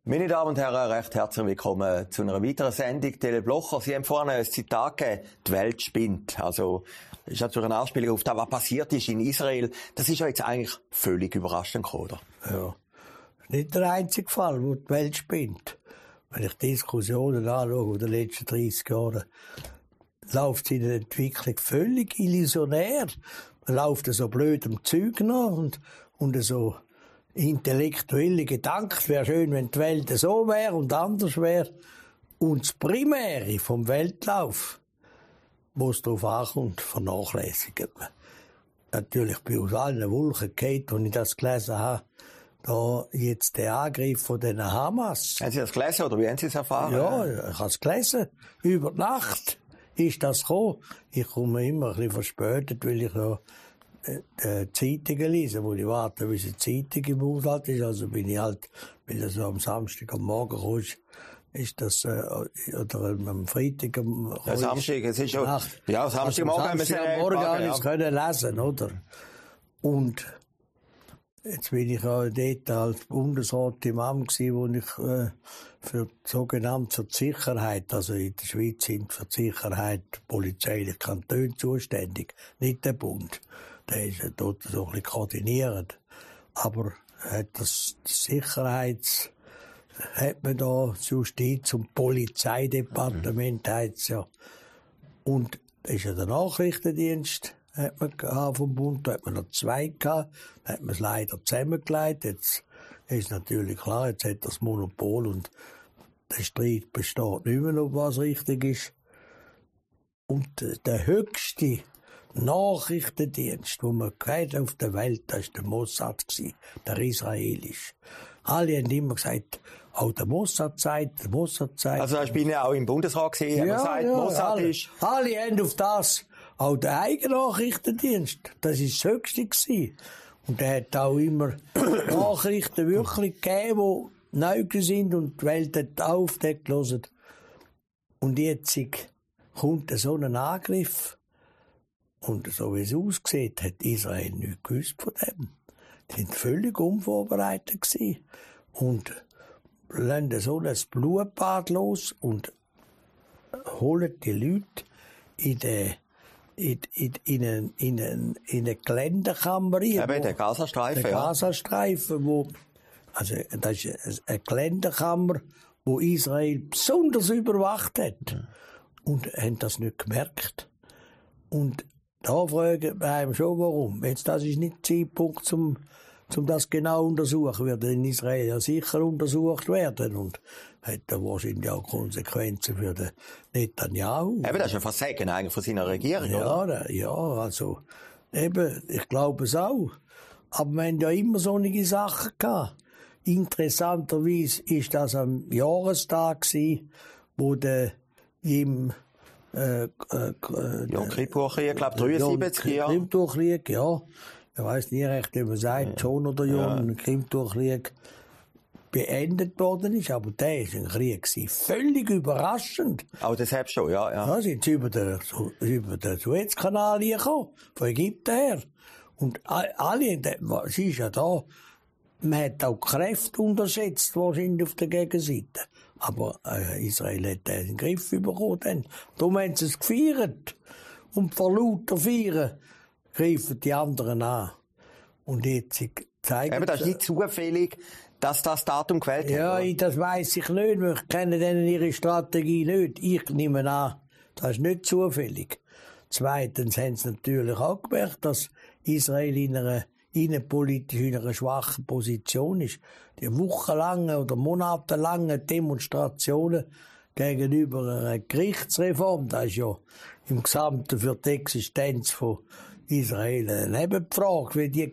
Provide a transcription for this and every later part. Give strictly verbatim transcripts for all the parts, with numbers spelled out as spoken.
Meine Damen und Herren, recht herzlich willkommen zu einer weiteren Sendung Tele Blocher. Sie haben vorhin ein Zitat gegeben, die Welt spinnt. Also, das ist natürlich eine Anspielung auf das, was passiert ist in Israel. Das ist ja jetzt eigentlich völlig überraschend gekommen, oder? Ja. Das ist nicht der einzige Fall, wo die Welt spinnt. Wenn ich Diskussionen anschaue in den letzten dreissig Jahren, läuft sie in der Entwicklung völlig illusionär. Man läuft so blödem Zeug nach und, und so intellektuelle Gedanken. Es wäre schön, wenn die Welt so wäre und anders wäre. Und das Primäre vom Weltlauf, wo es darauf ankommt, vernachlässigt man. Natürlich bin ich aus allen Wolken gefallen, als ich das gelesen habe. Da jetzt der Angriff von den Hamas. Haben Sie das gelesen oder wie haben Sie es erfahren? Ja, ich habe es gelesen. Über die Nacht ist das gekommen. Ich komme immer ein bisschen verspätet, weil ich ja äh, Zeitungen lese, wo ich warte, bis die Zeitung im Haushalt ist. Also bin ich halt, weil das so am Samstag am Morgen kommt, ist das, äh, oder am Freitag am ja, Samstag, es ist schon, Nacht. Ja, Samstagmorgen haben wir es am Morgen habe ich es können lesen, oder? Und jetzt bin ich auch dort als Bundesrat im Amt gewesen, wo ich äh, für sogenannt für die Sicherheit, also in der Schweiz sind für die Sicherheit polizeiliche Kantone zuständig, nicht der Bund. Der ist ja dort so ein bisschen koordinierend. Aber hat das Sicherheits, hat man da das Justiz- und Polizeidepartement, mhm. heisst ja. Und da ist ja der Nachrichtendienst, hat man gehabt vom Bund, da hat man noch zwei gehabt, da hat man es leider zusammengelegt. Jetzt ist natürlich klar, jetzt hat das Monopol und der Streit besteht nicht mehr, ob was richtig ist. Und der höchste Nachrichtendienst, den man gehört auf der Welt, das war der Mossad, der israelische. Alle haben immer gesagt, auch der Mossad sagt, der Mossad sagt. Also ich bin ja auch im Bundesrat gesehen, ja, gesagt, ja, Mossad alle, ist. Alle haben auf das, auch der eigene Nachrichtendienst, das war das Höchste gewesen. Und er hat auch immer Nachrichten wirklich gegeben, die neu sind und die Welt hat aufgedeckt gelassen. Und jetzt kommt so ein Angriff. Und so wie es aussieht, hat Israel nichts gewusst von dem. Die waren völlig unvorbereitet gewesen. Und lassen so ein Blutbad los und holen die Leute in den in, in, in, in, in, in eine Geländekammer rein. Ja, der Gazastreifen, der ja. Gazastreifen, wo, also, das ist eine Geländekammer, wo Israel besonders überwacht hat. Mhm. Und haben das nicht gemerkt. Und da fragen wir einem schon, warum. Jetzt, das ist nicht der Zeitpunkt, um, um das genau zu untersuchen. Wird in Israel ja sicher untersucht werden. Und hat da wahrscheinlich auch Konsequenzen für den Netanyahu. Eben, das ist ein Versagen eigentlich von seiner Regierung, ja, oder? Ja, also, eben, ich glaube es auch. Aber wir haben ja immer solche Sachen gehabt. Interessanterweise ist das am Jahrestag gewesen, wo der im Äh, äh, Jom Kippur-Krieg, ich glaube dreiundsiebzig Jahre. Kippur-Krieg, ja. Ich weiss nie recht, wie man sagt, schon oder Jom, ja. Kippur-Krieg beendet worden ist, aber der war ein Krieg gewesen. Völlig überraschend. Aber deshalb schon, ja, ja. Da sind sie über den, über den Suezkanal gekommen, von Ägypten her. Und alle, es ist ja da, man hat auch Kräfte unterschätzt, wahrscheinlich auf der Gegenseite. Aber äh, Israel hat den Griff bekommen. Dann. Darum haben sie es gefeiert. Und vor lauter Feiern greifen die anderen an. Und jetzt zeigen aber das ist nicht zufällig, dass das Datum gewählt ja, hat. Ja, das weiss ich nicht. Wir kennen denen ihre Strategie nicht. Ich nehme an, das ist nicht zufällig. Zweitens haben sie natürlich auch gemerkt, dass Israel in einer innenpolitisch in einer schwachen Position ist. Die wochenlangen oder monatelangen Demonstrationen gegenüber einer Gerichtsreform, das ist ja im Gesamten für die Existenz von Israel eine Nebenfrage, wie die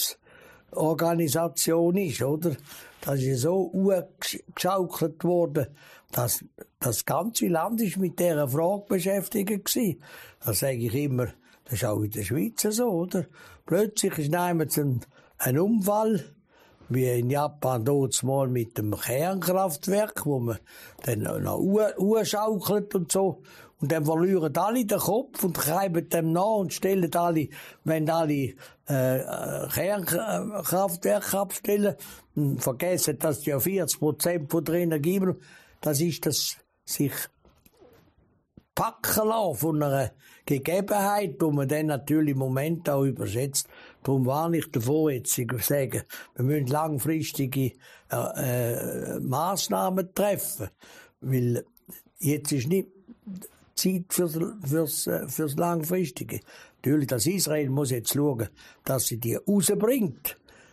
Gerichtsorganisation ist, oder? Das ist ja so geschaukelt worden, dass das ganze Land ist mit dieser Frage beschäftigt gewesen. Das sage ich immer, das ist auch in der Schweiz so, oder? Plötzlich ist jemand ein, ein Unfall, wie in Japan dort mal mit dem Kernkraftwerk, wo man dann noch urschaukelt und so. Und dann verlieren alle den Kopf und schreiben dem nach und stellen alle, wenn alle äh, Kernkraftwerke abstellen, und vergessen, dass die ja vierzig Prozent von der Energie, das ist das sich packen lassen von einer Gegebenheit, die man dann natürlich im Moment auch übersetzt. Darum war ich davor, jetzt zu sagen, wir müssen langfristige äh, äh, Massnahmen treffen. Weil jetzt ist nicht Zeit fürs, fürs, fürs Langfristige. Natürlich, das Israel muss jetzt schauen, dass sie die rausbringt.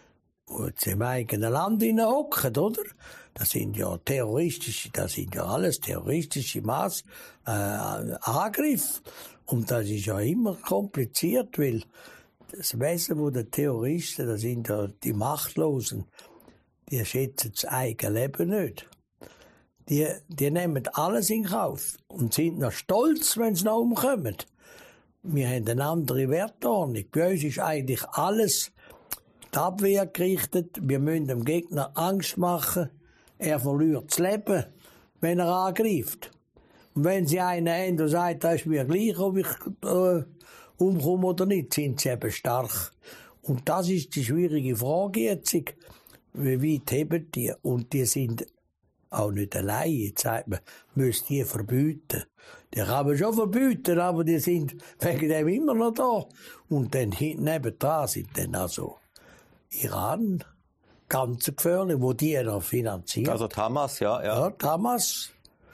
Wo sie im eigenen Land hocken, oder? Das sind ja terroristische, das sind ja alles terroristische Maß, äh, Angriffe. Und das ist ja immer kompliziert, weil das Wesen der Terroristen, das sind ja die Machtlosen, die schätzen das eigene Leben nicht. Die, die nehmen alles in Kauf und sind noch stolz, wenn sie noch umkommen. Wir haben eine andere Wertordnung. Bei uns ist eigentlich alles die Abwehr gerichtet. Wir müssen dem Gegner Angst machen. Er verliert das Leben, wenn er angreift. Und wenn sie einen haben, der sagt, das ist mir gleich, ob ich äh, umkomme oder nicht, sind sie eben stark. Und das ist die schwierige Frage jetzt. Wie weit heben die? Und die sind auch nicht allein. Jetzt sagt man, müsst die verbieten. Die kann man schon verbieten, aber die sind wegen dem immer noch da. Und dann hinten nebendran sind dann also Iran, ganz gefährlich, wo die noch finanzieren. Also die Hamas, ja, ja. Ja, die Hamas.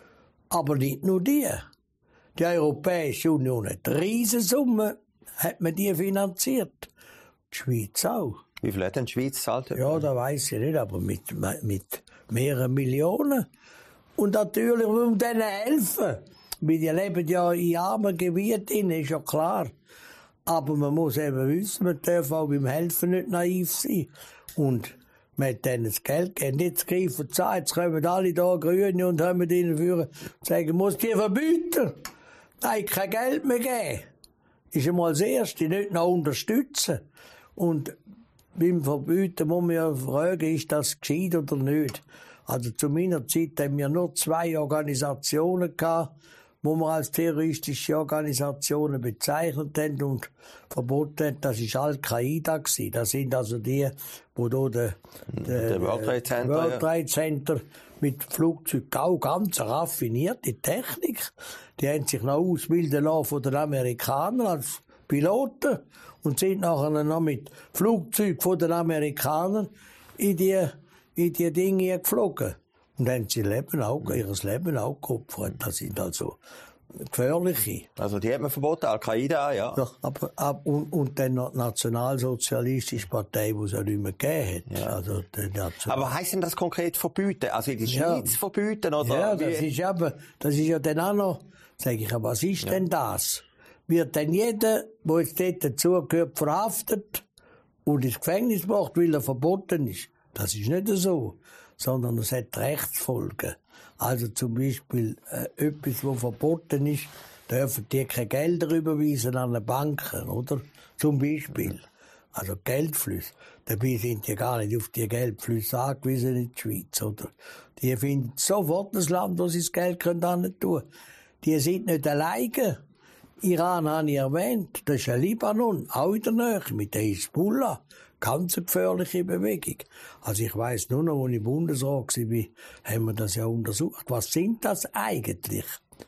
Aber nicht nur die. Die Europäische Union hat Riesensumme, hat man die finanziert. Die Schweiz auch. Wie viel hat denn die Schweiz gezahlt? Ja, das weiss ich nicht, aber mit, mit mehreren Millionen. Und natürlich muss man denen helfen. Weil die leben ja in armen Gebieten, ist ja klar. Aber man muss eben wissen, man darf auch beim Helfen nicht naiv sein. Und man hat denen das Geld gegeben. Jetzt greifen sie an, jetzt kommen alle da Grüne und haben ihnen führen und sagen, muss die verbieten. Nein, kein Geld mehr geben. Ist einmal das Erste, nicht noch unterstützen. Und beim Verbieten muss man ja fragen, ist das gescheit oder nicht. Also zu meiner Zeit haben wir nur zwei Organisationen gehabt, wo wir als terroristische Organisationen bezeichnet haben und verboten haben. Das war Al-Qaida. Das sind also die, die hier der, der, der World Trade Center, World Trade Center mit Flugzeugen, auch ganz raffinierte Technik. Die haben sich noch ausbilden lassen von den Amerikanern als Piloten und sind nachher noch mit Flugzeugen von den Amerikanern in die, in die Dinge geflogen. Und haben sie Leben auch, ihr Leben auch geopfert. Das sind also gefährliche. Also die hat man verboten, Al-Qaida, ja. Ja, aber, aber, und, und dann noch die Nationalsozialistische Partei, die es ja nicht mehr gegeben hat. Ja. Also, aber heisst denn das konkret verbieten? Also in der Schweiz ja. verbieten? Oder ja, das ist, aber, das ist ja dann auch noch, sag ich, aber was ist ja. denn das? Wird denn jeder, der jetzt dort dazugehört, verhaftet und ins Gefängnis macht, weil er verboten ist? Das ist nicht so. Sondern es hat Rechtsfolgen. Also zum Beispiel äh, etwas, was verboten ist, dürfen die keine Gelder überweisen an eine Banken, oder? Zum Beispiel. Also Geldflüsse. Dabei sind die gar nicht auf die Geldflüsse angewiesen in der Schweiz, oder? Die finden sofort das Land, wo sie das Geld können tun. Die sind nicht alleine. Iran habe ich erwähnt, das ist ja Libanon, auch in der Nähe, mit der Hisbollah. Ganz eine gefährliche Bewegung. Also ich weiss nur noch, als ich Bundesrat war, haben wir das ja untersucht. Was sind das eigentlich?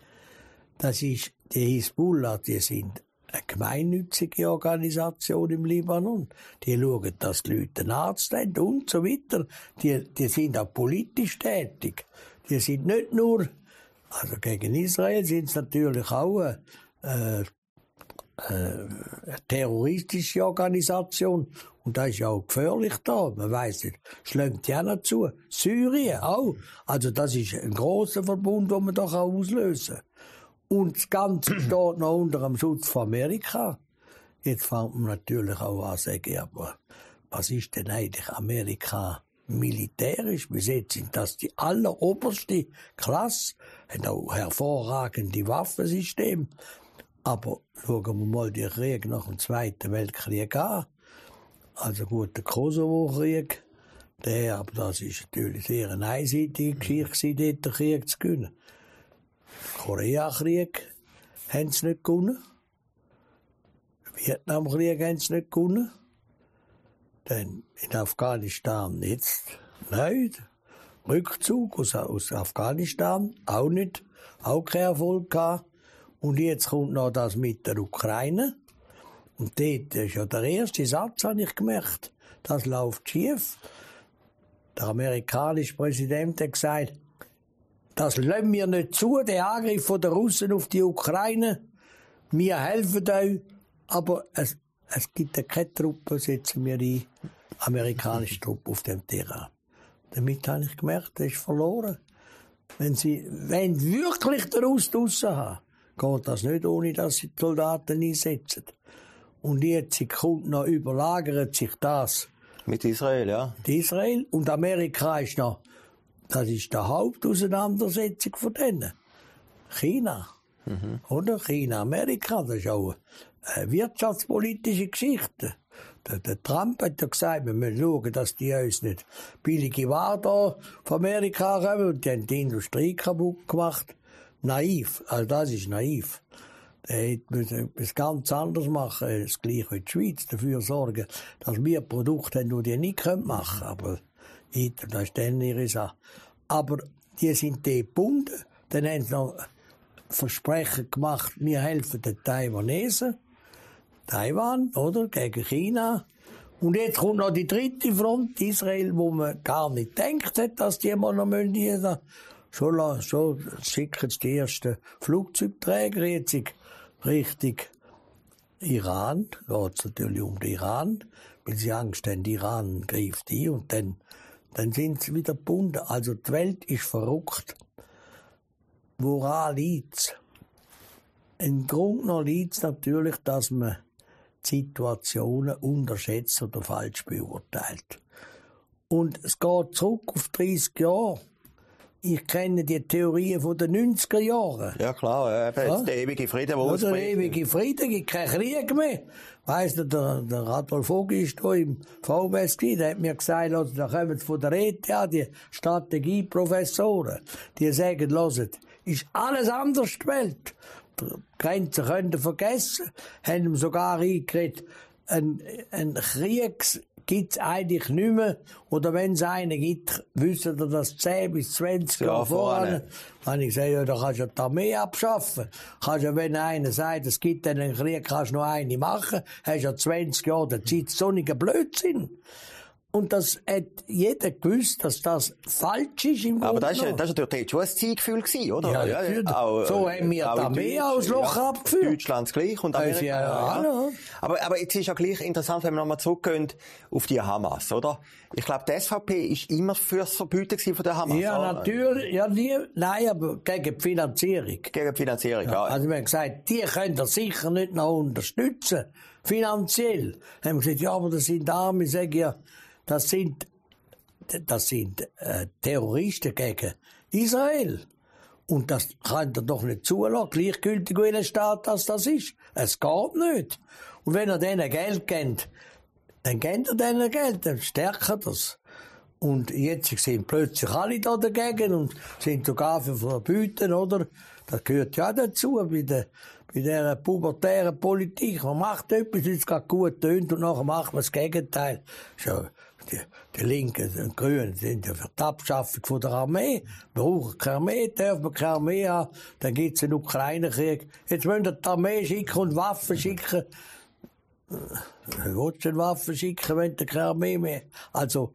Das ist, die Hisbollah, die sind eine gemeinnützige Organisation im Libanon. Die schauen, dass die Leute einen Arzt haben und so weiter. Die, die sind auch politisch tätig. Die sind nicht nur, also gegen Israel sind es natürlich auch, äh, eine terroristische Organisation. Und das ist ja auch gefährlich da. Man weiss nicht, schlägt ja noch zu. Syrien auch. Also das ist ein grosser Verbund, den man doch auslösen kann. Und das Ganze steht noch unter dem Schutz von Amerika. Jetzt fängt man natürlich auch an zu sagen, aber was ist denn eigentlich Amerika militärisch? Bis jetzt sind das die alleroberste Klasse, haben auch hervorragende Waffensysteme. Aber schauen wir mal den Krieg nach dem Zweiten Weltkrieg an. Also gut, der Kosovo-Krieg, der, aber das ist natürlich sehr eine einseitige Geschichte, dort den Krieg zu gewinnen. Korea-Krieg, haben sie nicht gewonnen. Vietnamkrieg haben sie nicht gewonnen. Dann in Afghanistan jetzt nicht. Rückzug aus, aus Afghanistan, auch nicht, auch kein Erfolg gehabt. Und jetzt kommt noch das mit der Ukraine. Und dort ist ja der erste Satz, habe ich gemerkt. Das läuft schief. Der amerikanische Präsident hat gesagt, das lassen wir nicht zu, der Angriff der Russen auf die Ukraine. Wir helfen euch, aber es, es gibt ja keine Truppen, setzen wir die amerikanische Truppe auf dem Terrain. Damit habe ich gemerkt, das ist verloren. Wenn sie wenn wirklich den Russ draussen haben, geht das nicht, ohne dass sie die Soldaten einsetzen. Und jetzt kommt noch, überlagert sich das. Mit Israel, ja. Die Israel und Amerika ist noch, das ist die Hauptauseinandersetzung von denen. China. Mhm. Oder? China, Amerika, das ist auch eine wirtschaftspolitische Geschichte. Der, der Trump hat ja gesagt, wir müssen schauen, dass die uns nicht billige Waren von Amerika kommen und die haben die Industrie kaputt gemacht. Naiv, also das ist naiv. Der hätte etwas ganz anderes machen, das gleiche wie die Schweiz, dafür sorgen, dass wir Produkte haben, die die nicht machen können. Aber das ist dann ihre Sache. Aber die sind die gebunden. Dann haben sie noch Versprechen gemacht, wir helfen den Taiwanesen. Taiwan, oder? Gegen China. Und jetzt kommt noch die dritte Front, Israel, wo man gar nicht denkt hat, dass die mal noch müssen. Schon, schon schicken sie die ersten Flugzeugträger jetzt Richtung Iran. Da geht es natürlich um den Iran, weil sie Angst haben, Iran greift ein und dann, dann sind sie wieder gebunden. Also die Welt ist verrückt. Woran liegt's? Im Grunde noch liegt's natürlich, dass man Situationen unterschätzt oder falsch beurteilt. Und es geht zurück auf dreissig Jahre. Ich kenne die Theorien von den neunziger Jahren. Ja klar, ja, eben ja? Der ewige Frieden, der ausbricht. Der ewige Frieden, gibt keinen Krieg mehr. Weißt du, der, der Adolf Vogel ist hier im V W S gewesen, der hat mir gesagt, also, da kommen von der E T H die Strategieprofessoren. Die sagen, hört, ist alles anders die Welt. Die Grenzen könnt ihr vergessen. Haben ihm sogar eingeredet, ein, ein Krieg gibt's eigentlich nicht mehr. Oder wenn es einen gibt, wissen ihr das zehn bis zwanzig ja, Jahre voran. Dann habe ich gesagt, ja, da kannst du die Armee abschaffen. Kannst ja, wenn einer sagt, es gibt einen Krieg, kannst du noch eine machen. Hast ja zwanzig Jahre der Zeit, so ein Blödsinn. Und das hat jeder gewusst, dass das falsch ist im Aber das war natürlich schon ein Zielgefühl gewesen, oder? Ja, ja, ja. Auch, so haben wir die Armee aus Loch ja, abgeführt. Deutschland gleich und Amerika. Ja, ja. Ja. Aber, aber jetzt ist ja gleich interessant, wenn wir nochmal zurückgehen auf die Hamas, oder? Ich glaube, die S V P ist immer fürs Verbieten von der Hamas. Ja, oder? Natürlich. Ja, die, nein, aber gegen die Finanzierung. Gegen die Finanzierung, ja. ja. Also wir haben gesagt, die könnt ihr sicher nicht noch unterstützen. Finanziell. Dann haben wir gesagt, ja, aber das sind Arme, sag ich ja. Das sind, das sind äh, Terroristen gegen Israel. Und das kann er doch nicht zulassen, gleichgültig welcher Staat das, das ist. Es geht nicht. Und wenn er denen Geld gibt, dann gibt er denen Geld, dann stärkt er das. Und jetzt sind plötzlich alle da dagegen und sind sogar für Verbieten, oder? Das gehört ja dazu bei der, bei der pubertären Politik. Man macht etwas, was gerade gut tönt und nachher macht man das Gegenteil. Schon. Die, die Linken und die Grünen sind ja für die Abschaffung von der Armee. Wir brauchen keine Armee, dürfen wir keine Armee haben. Dann gibt es einen Ukraine-Krieg. Jetzt müssen wir die Armee schicken und Waffen schicken. Wie willst du denn Waffen schicken, wenn du keine Armee mehr hast? Also,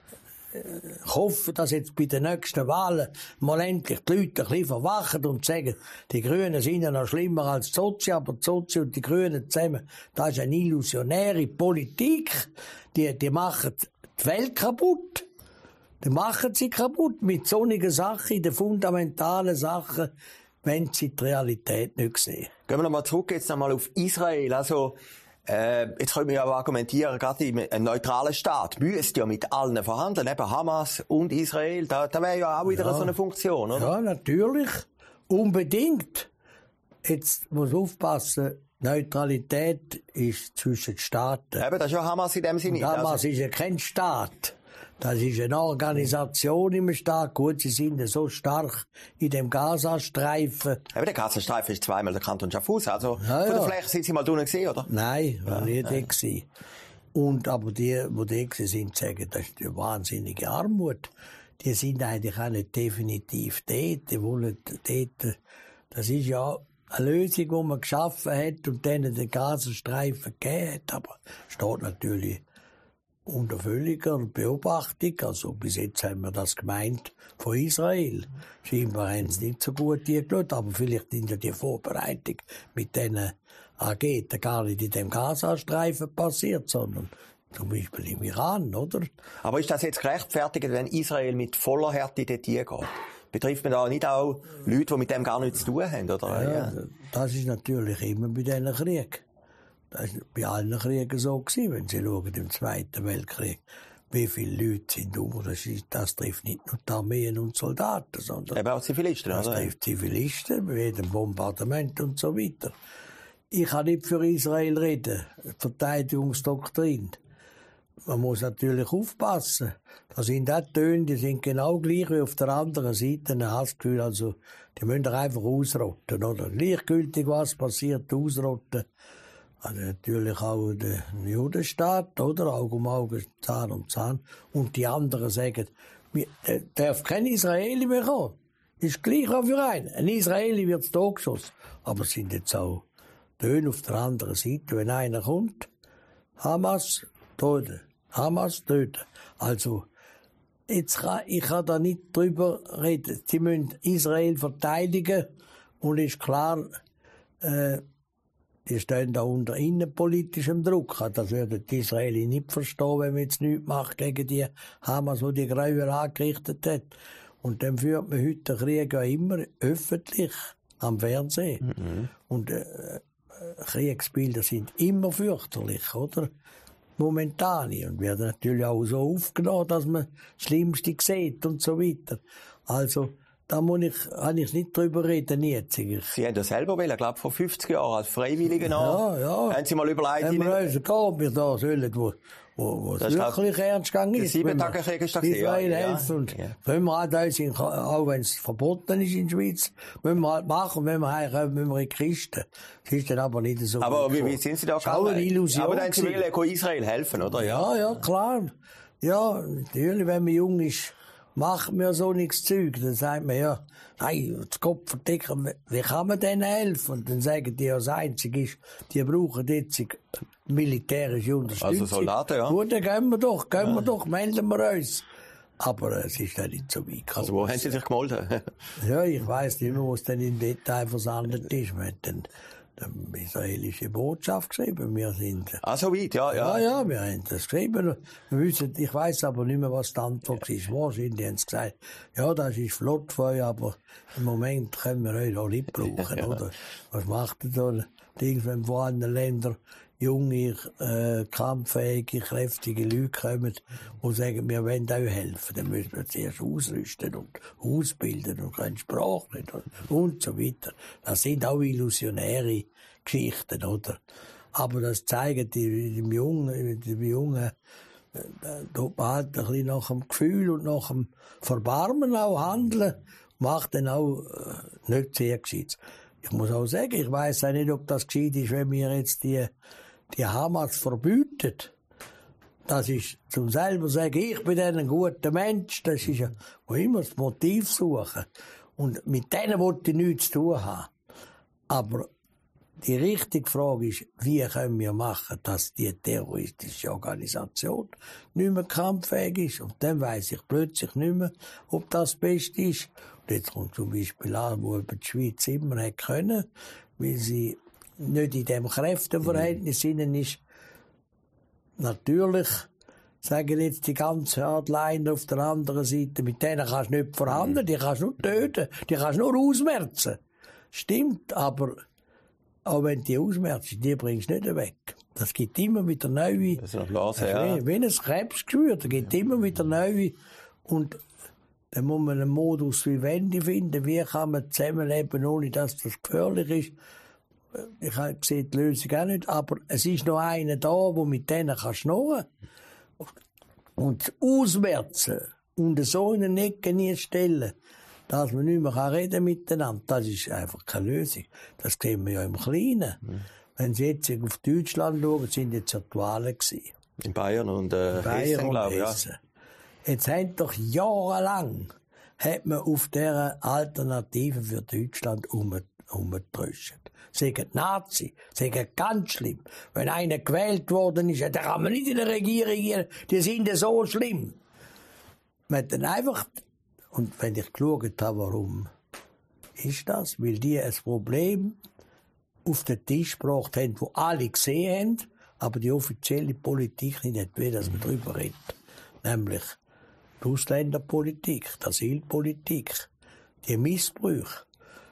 ich hoffe, dass jetzt bei den nächsten Wahlen mal endlich die Leute ein bisschen verwachen und sagen, die Grünen sind ja noch schlimmer als die Sozi, aber die Sozi und die Grünen zusammen, das ist eine illusionäre Politik. Die, die machen die Welt kaputt. Die machen sie kaputt mit solchen Sachen, den fundamentalen Sachen, wenn sie die Realität nicht sehen. Gehen wir nochmal zurück jetzt nochmal auf Israel. Also, Äh, jetzt können wir ja argumentieren, gerade ein neutraler Staat müsste ja mit allen verhandeln, eben Hamas und Israel, da, da wäre ja auch wieder ja. so eine Funktion, oder? Ja, natürlich. Unbedingt. Jetzt muss aufpassen, Neutralität ist zwischen Staaten. Eben, das ist ja Hamas in dem Sinne. Und Hamas also ist ja kein Staat. Das ist eine Organisation im Staat. Gut, sie sind so stark in dem Gazastreifen. Aber der Gazastreifen ist zweimal der Kanton Schaffhausen. Also ja, von der ja. Fläche sind Sie mal drinnen gesehen, oder? Nein, war nie da gewesen. Und aber die, die da sind, sagen, das ist eine wahnsinnige Armut. Die sind eigentlich auch nicht definitiv dort. Die wollen dort, das ist ja eine Lösung, die man geschaffen hat und denen den Gazastreifen gegeben hat. Aber steht natürlich unter völliger Beobachtung. Also bis jetzt haben wir das gemeint von Israel. Scheinbar haben sie nicht so gut geschaut, aber vielleicht in der Vorbereitung mit diesen Agenten gar nicht in dem Gazastreifen passiert, sondern zum Beispiel im Iran, oder? Aber ist das jetzt gerechtfertigt, wenn Israel mit voller Härte dort hingeht? Betrifft man da nicht auch Leute, die mit dem gar nichts zu tun haben, oder? Ja, ja. Das ist natürlich immer bei diesen Kriegen. Das war bei allen Kriegen so gewesen, wenn Sie schauen, im Zweiten Weltkrieg. Wie viele Leute sind um? Das, ist, das trifft nicht nur die Armeen und Soldaten, sondern eben auch Zivilisten, das oder? trifft Zivilisten, bei jedem Bombardement und so weiter. Ich kann nicht für Israel reden, Verteidigungsdoktrin. Man muss natürlich aufpassen. Da sind auch Töne, die sind genau gleich wie auf der anderen Seite. Ein Hassgefühl, also, die müssen doch einfach ausrotten, oder? Gleichgültig was passiert, ausrotten. Also natürlich auch der Judenstaat, oder? Auge um Auge, Zahn um Zahn. Und die anderen sagen, der darf kein Israeli mehr kommen. Ist gleich auch für einen. Ein Israeli wird totgeschossen. Aber es sind jetzt auch Töne auf der anderen Seite. Wenn einer kommt, Hamas, töten. Hamas, töten. Also, jetzt kann, ich kann da nicht drüber reden. Sie müssen Israel verteidigen. Und ist klar, äh, die stehen da unter innenpolitischem Druck. Das würden die Israelis nicht verstehen, wenn man jetzt nichts macht gegen die Hamas, die die Gräuel angerichtet hat. Und dann führt man heute den Krieg ja immer öffentlich am Fernsehen. Mhm. Und äh, Kriegsbilder sind immer fürchterlich, oder? Momentan. Und werden natürlich auch so aufgenommen, dass man das Schlimmste sieht und so weiter. Also, da muss ich, kann ich nicht drüber reden jetzt. Sie haben das selber wollen, glaube vor fünfzig Jahren, als Freiwillige noch. Ja, ja. Haben Sie mal überlegt, haben wir uns gehabt, wir da sollen, wo, wo, wo es wirklich ernst gegangen ist. Sieben Tage Krieg ist das Israel helfen. Und ja. wenn wir halt uns, in, auch wenn es verboten ist in der Schweiz, müssen wir halt machen, wenn wir heimkommen, müssen wir in Christen. Das ist dann aber nicht so. Aber wie, wie sind Sie da gegangen? Eine Illusion. Aber dann Sie wollen Israel helfen, oder? Ja, ja, klar. Ja, natürlich, wenn man jung ist, macht mir so nichts Zeug. Dann sagt man, ja, nein, das Kopf verdecken, wie kann man denen helfen? Und dann sagen die, ja, das Einzige ist, die brauchen jetzt militärische Unterstützung. Also Soldaten, ja. Gut, dann gehen wir doch, gehen ja. wir doch, melden wir uns. Aber äh, es ist ja nicht so weit gekommen. Also wo haben Sie sich gemeldet? Ja, ich weiss nicht mehr, wo es dann im Detail versandet ist. Wir haben dann die israelische Botschaft geschrieben. Wir sind. Ah, so weit, ja, ja. Ja, ja, wir haben das geschrieben. Wir wissen, ich weiss aber nicht mehr, was die Antwort ist. Wahrscheinlich haben sie gesagt, ja, das ist flott für euch, aber im Moment können wir euch auch nicht brauchen, ja. Oder? Was macht ihr da? Dings, wenn von anderen Ländern junge, äh, kampffähige, kräftige Leute kommen und sagen, wir wollen euch helfen, dann müssen wir zuerst ausrüsten und ausbilden und können Sprache nicht und, und so weiter. Das sind auch illusionäre Geschichten, oder? Aber das zeigen die, die Jungen, die Jungen, da halt ein bisschen nach dem Gefühl und nach dem Verbarmen auch handeln, macht dann auch äh, nicht sehr gescheit. Ich muss auch sagen, ich weiss auch nicht, ob das gescheit ist, wenn wir jetzt die die Hamas verbieten. Das ist zum selber sagen, ich bin ein guter Mensch, das ist ja, wo immer das Motiv suchen. Und mit denen wollte ich nichts zu tun haben. Aber die richtige Frage ist, wie können wir machen, dass die terroristische Organisation nicht mehr kampffähig ist? Und dann weiss ich plötzlich nicht mehr, ob das das Beste ist. Und jetzt kommt zum Beispiel an, wo die Schweiz immer hätte können, weil sie nicht in dem Kräfteverhältnis mhm. ist. Natürlich, sagen jetzt die ganzen Hardliner auf der anderen Seite, mit denen kannst du nicht verhandeln, mhm. die kannst du nur töten, die kannst du nur ausmerzen. Stimmt, aber auch wenn die ausmerzen, die bringst du nicht weg. Das gibt immer wieder neue. Das ist noch Blase, ja. Wie ein Krebsgeschwür, da gibt immer wieder neue. Und dann muss man einen Modus vivendi finden. Wie kann man zusammenleben, ohne dass das gefährlich ist? Ich sehe die Lösung auch nicht, aber es ist noch einer da, der mit denen kann schnurren. Und ausmerzen und so in den Ecken nie stellen, dass man nicht mehr reden miteinander, das ist einfach keine Lösung. Das sehen wir ja im Kleinen. Mhm. Wenn Sie jetzt auf Deutschland schauen, sind jetzt ja die Wahlen gewesen. In Bayern und äh, Bayern Hessen, glaube ich. Ja. Jetzt haben doch jahrelang hat man auf dieser Alternative für Deutschland umgetröscht. Sagen Nazi, sagen ganz schlimm. Wenn einer gewählt worden ist, dann kann man nicht in der Regierung gehen, die sind ja so schlimm. Man hat dann einfach, und wenn ich geschaut habe, warum ist das? Weil die ein Problem auf den Tisch gebracht haben, das alle gesehen haben, aber die offizielle Politik nicht will, dass man darüber redet. Nämlich die Ausländerpolitik, die Asylpolitik, die Missbrauch.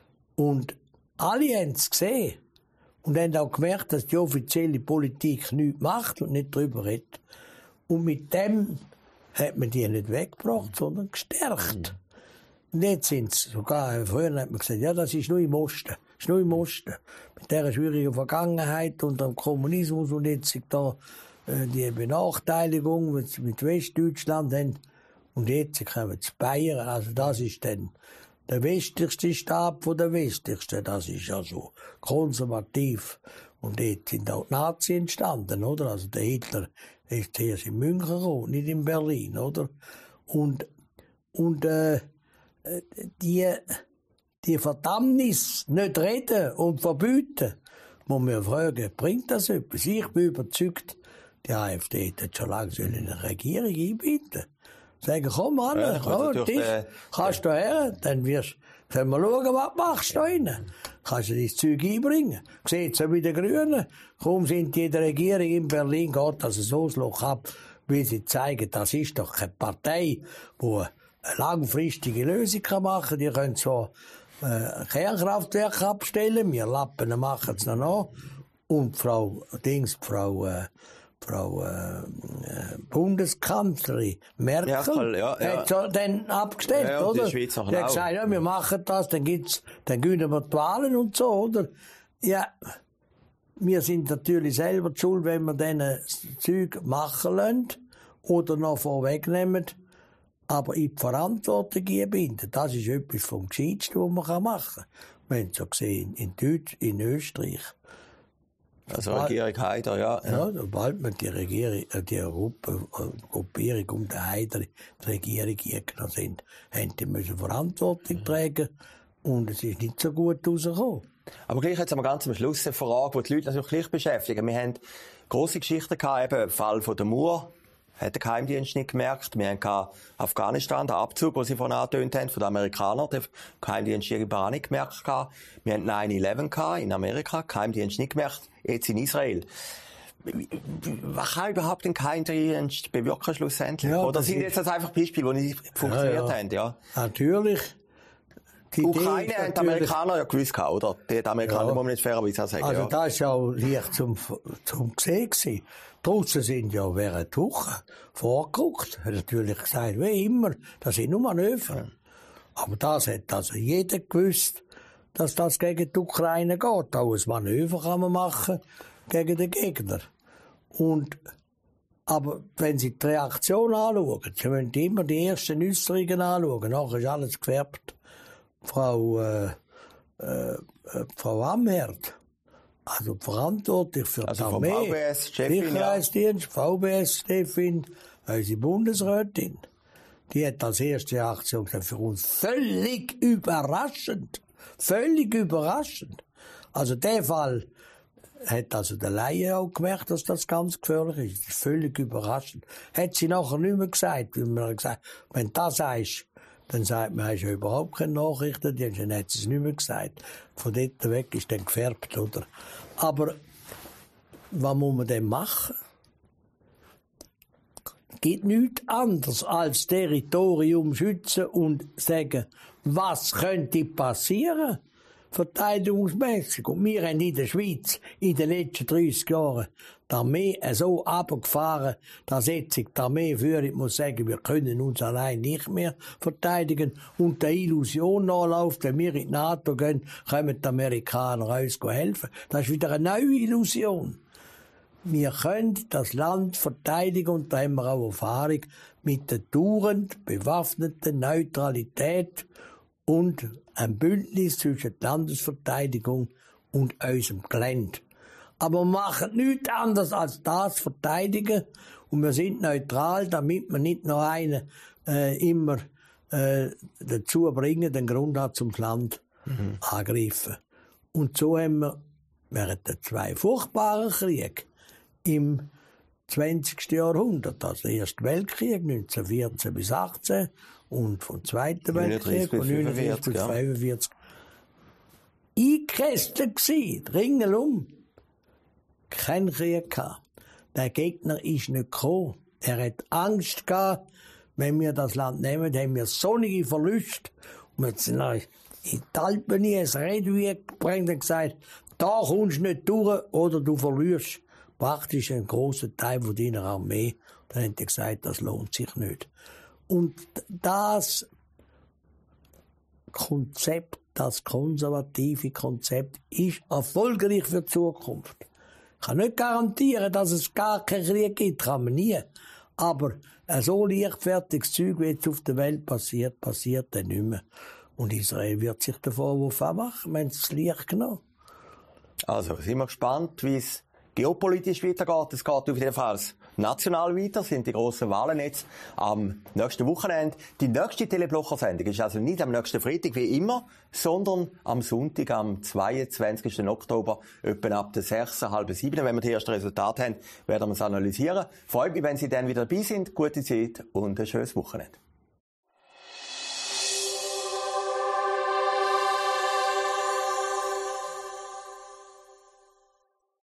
Und alle haben es gesehen und haben auch gemerkt, dass die offizielle Politik nichts macht und nicht darüber redet. Und mit dem hat man die nicht weggebracht, sondern gestärkt. Und jetzt sind sie sogar, früher hat man gesagt, ja, das ist nur im Osten. Das ist nur im Osten. Mit dieser schwierigen Vergangenheit und dem Kommunismus und jetzt da äh, die Benachteiligung mit, mit Westdeutschland haben. Und jetzt kommen sie Bayern, also das ist dann der westlichste Staat von der westlichsten. Das ist also konservativ. Und dort sind auch die Nazis entstanden, oder? Also der Hitler ist zuerst in München gekommen, nicht in Berlin, oder? Und, und, äh, die, die Verdammnis nicht reden und verbieten, muss man fragen, bringt das etwas? Ich bin überzeugt, die AfD hätte schon lange in eine Regierung einbinden. Sagen, komm an, ja, komm, dich, äh, kannst du her, dann wirst, können wir schauen, was machst du da rein. Kannst du dein Zeug einbringen. Sieht so wie die Grünen. Kaum sind die in der Regierung in Berlin, geht also so das Loch ab, wie sie zeigen, das ist doch keine Partei, die eine langfristige Lösung machen kann. Die können so äh, Kernkraftwerke abstellen, wir Lappen machen es noch nach. Und Frau Dings, Frau äh, Frau äh, Bundeskanzlerin Merkel, Merkel ja, ja. hat so dann abgestellt, ja, oder? Die Schweiz die hat gesagt, ja, wir machen das, dann gibt's, dann gewinnen wir die Wahlen und so, oder? Ja, wir sind natürlich selber die schuld, wenn wir diese Zeug machen lassen oder noch vorwegnehmen, aber in die Verantwortung binden. Das ist etwas vom Gescheitsten, was man machen kann. Wir haben so gesehen, in Deutsch, in Österreich. Also Regierung Haider, ja. Ja, sobald man die Regierung, die Gruppe, Gruppierung um den Haider die Regierung gegangen sind, haben die müssen Verantwortung tragen und es ist nicht so gut rausgekommen. Aber gleich jetzt haben wir ganz am Schluss eine Frage, die die Leute natürlich gleich beschäftigen. Wir haben grosse Geschichten gehabt, eben Fall von der Mauer. Hat der Geheimdienst nicht gemerkt. Wir haben Afghanistan, den Abzug, den Sie vorhin angetönt haben, von den Amerikanern, der Geheimdienst irgendwie auch nicht gemerkt. Wir haben nine eleven in Amerika, Geheimdienst nicht gemerkt, jetzt in Israel. Was kann überhaupt ein Geheimdienst bewirken schlussendlich? Ja, oder sind jetzt das einfach Beispiele, die nicht funktioniert ja, ja. haben? Ja. Natürlich. Die Ukraine haben die Amerikaner ja gewusst, oder? Die Amerikaner ja. muss man nicht fairerweise sagen. Also ja. das ist ja auch leicht zum, zum sehen gewesen. Die Russen sind ja während der Woche vorgeguckt. Hat natürlich gesagt, wie immer, das sind nur Manöver. Ja. Aber das hat also jeder gewusst, dass das gegen die Ukraine geht. Auch ein Manöver kann man machen gegen den Gegner. Und, aber wenn Sie die Reaktion anschauen, Sie müssen immer die ersten Äußerungen anschauen, nachher ist alles gefärbt. Frau, äh, äh, Frau Amherd, also verantwortlich für also die Armee, V B S-Chefin, Sicherheitsdienst, ja. V B S-Chefin, unsere Bundesrätin, die hat als erste Aktion gesagt, für uns völlig überraschend, völlig überraschend. Also der Fall hat also der Laie auch gemerkt, dass das ganz gefährlich ist. Das ist völlig überraschend. Hat sie nachher nicht mehr gesagt, weil man gesagt, wenn du das sagst, dann sagt man, hast ja überhaupt keine Nachrichten, dann hat sie es nicht mehr gesagt. Von dort weg ist dann gefärbt, oder? Aber, was muss man denn machen? Es gibt nichts anderes als Territorium schützen und sagen, was könnte passieren? Verteidigungsmässig. Und wir haben in der Schweiz in den letzten dreißig Jahren die Armee so runtergefahren, dass jetzt die Armeeführung muss sagen, wir können uns allein nicht mehr verteidigen. Und der Illusion nachläuft, wenn wir in die NATO gehen, kommen die Amerikaner uns helfen. Das ist wieder eine neue Illusion. wir können das Land verteidigen und da haben wir auch Erfahrung mit der dauernd bewaffneten Neutralität und ein Bündnis zwischen Landesverteidigung und unserem Gelände. Aber wir machen nichts anderes als das verteidigen und wir sind neutral, damit wir nicht noch einen äh, immer äh, dazu bringen, den Grund hat zum Land mhm. angreifen. Und so haben wir während der zwei furchtbaren Kriege im zwanzigsten Jahrhundert, also der Erste Weltkrieg neunzehnhundertvierzehn bis achtzehn und vom Zweiten Weltkrieg von neununddreißig bis fünfundvierzig, eingekesselt gsi, ringelum. Kein Krieg gehabt. Der Gegner ist nicht gekommen. Er hat Angst gehabt, wenn wir das Land nehmen, haben wir sonnige Verluste. Und wir sind in die Alpen nie ein Redui gebracht und gesagt, da kommst du nicht durch oder du verlierst praktisch einen grossen Teil von deiner Armee. Dann hat er gesagt, das lohnt sich nicht. Und das Konzept, das konservative Konzept, ist erfolgreich für die Zukunft. Ich kann nicht garantieren, dass es gar keinen Krieg gibt, kann man nie. Aber ein so leichtfertiges Zeug, wie jetzt auf der Welt passiert, passiert dann nicht mehr. Und Israel wird sich den Vorwurf auch machen, wenn es leicht genommen. Also, sind wir gespannt, wie es geopolitisch weitergeht. Es geht auf jeden Fall national weiter, sind die grossen Wahlen jetzt am nächsten Wochenende. Die nächste Teleblocher-Sendung ist also nicht am nächsten Freitag wie immer, sondern am Sonntag, am zweiundzwanzigsten Oktober, etwa ab der sechs, halb sieben. Wenn wir die ersten Resultate haben, werden wir es analysieren. Freut mich, wenn Sie dann wieder dabei sind. Gute Zeit und ein schönes Wochenende.